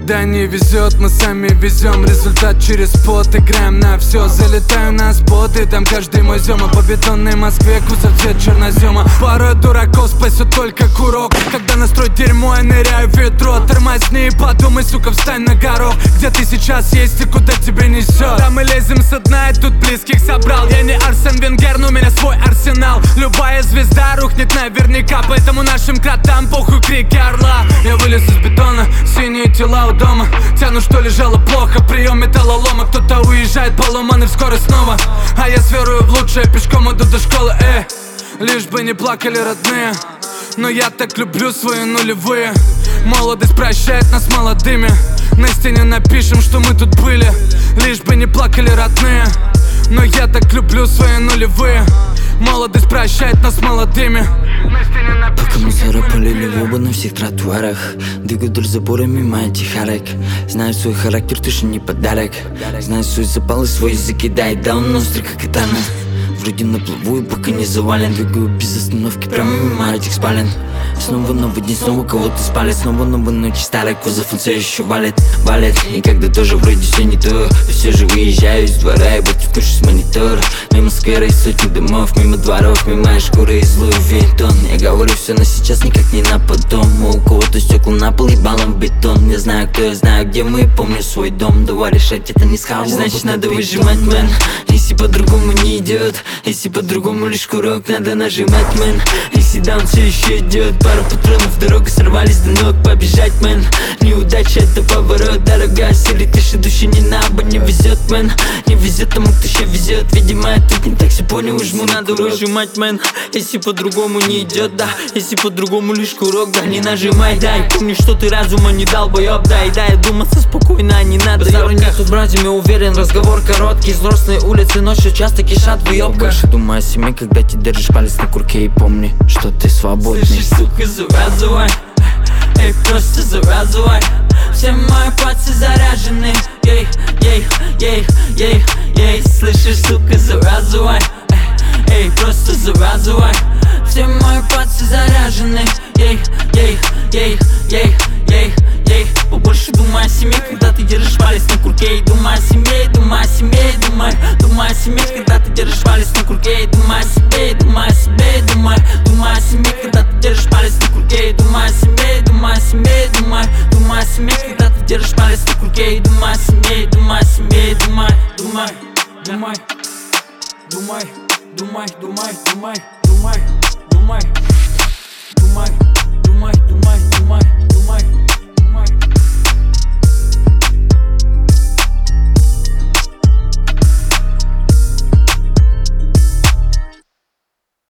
Когда не везет, мы сами везем результат через пот. Играем на все, залетаю на споты, там каждый мой зема. По бетонной Москве кузов цвет чернозема. Пара дураков спасет только курок. Когда настрой дерьмо, я ныряю в ведро. Тормозни и подумай, сука, встань на горох. Где ты сейчас есть и куда тебе несет? Да мы лезем со дна и тут близких собрал. Я не Арсен Венгер, но у меня свой арсенал. Любая звезда рухнет наверняка, поэтому нашим кротам похуй крики орла. Я вылез из бетона, синие тела у дома. Тяну, что лежало плохо, прием металлолома. Кто-то уезжает поломанный вскоре снова, а я с верою в лучшее пешком иду до школы, лишь бы не плакали родные. Но я так люблю свои нулевые. Молодость прощает нас молодыми. На стене напишем, что мы тут были, лишь бы не плакали родные. Но я так люблю свои нулевые. Молодость прощает нас молодыми. Пока мусора полили в оба на всех тротуарах, двигаю вдоль забора мимо этих арок. Знаю свой характер, точно не подарок. Знаю свой запал и свой язык кидает, да он острый, как катана. Вроде на плаву и пока не завален. Двигаю без остановки прямо мимо этих спален. Снова новый день, снова кого-то спалит. Снова новая ночь, старый кузов, он все еще валит. И когда тоже вроде все не то, все же выезжаю из двора и будто вкушу с монитора. Мимо сквера и сотни домов, мимо дворов, мимо шкуры из Луи Виттон. Я говорю все на сейчас, никак не на потом. У кого-то стекла на пол и баллом в бетон. Я знаю, кто я знаю, где мы, помню свой дом. Давай решать это не с хаос, значит надо выжимать, мэн. Если по-другому не идет, если по-другому лишь курок надо нажимать, мэн. Если даун все еще идет, пару патронов, дорога сорвались до ног, побежать, мэн. Неудача это поворот, дорога, сели тише, души не набо, не везет, мэн. Не везет тому, кто еще везет, видимо, я тут не так все понял, жму надо выжимать, мэн. Если по-другому не идет, да, если по-другому лишь курок, да, не нажимай, дай. Помни, что ты разума не дал, боёб, да, и дай думаться спокойно, а не надо, ёбка. Нет тут братьями, уверен, разговор короткий. Взрослые улицы ночью часто кишат в ёбках. Больше думай о семье, когда ты держишь палец на курке. И помни, что ты свободный. Слышишь, сука, завязывай, эй, просто завязывай. Все мои пальцы заряжены, ей, ей, ей, ей, ей. Слышишь, сука, завязывай, эй, просто завязывай. Все мои пальцы заряжены, ей, ей, ей, ей, ей, ей. Побольше думай о семье, когда ты держишь палец на курке. И думай о семье, думай о семье, думай о семье, когда ты держишь палец на курке. И думай о себе, думай о себе, думай о семье, когда ты держишь палец на курке. И думай о семье, думай о семье, думай о семье, когда ты держишь палец на курке. И думай о семье, думай о семье, думай думай, думай, думай, думай, думай, думай, думай, думай, думай.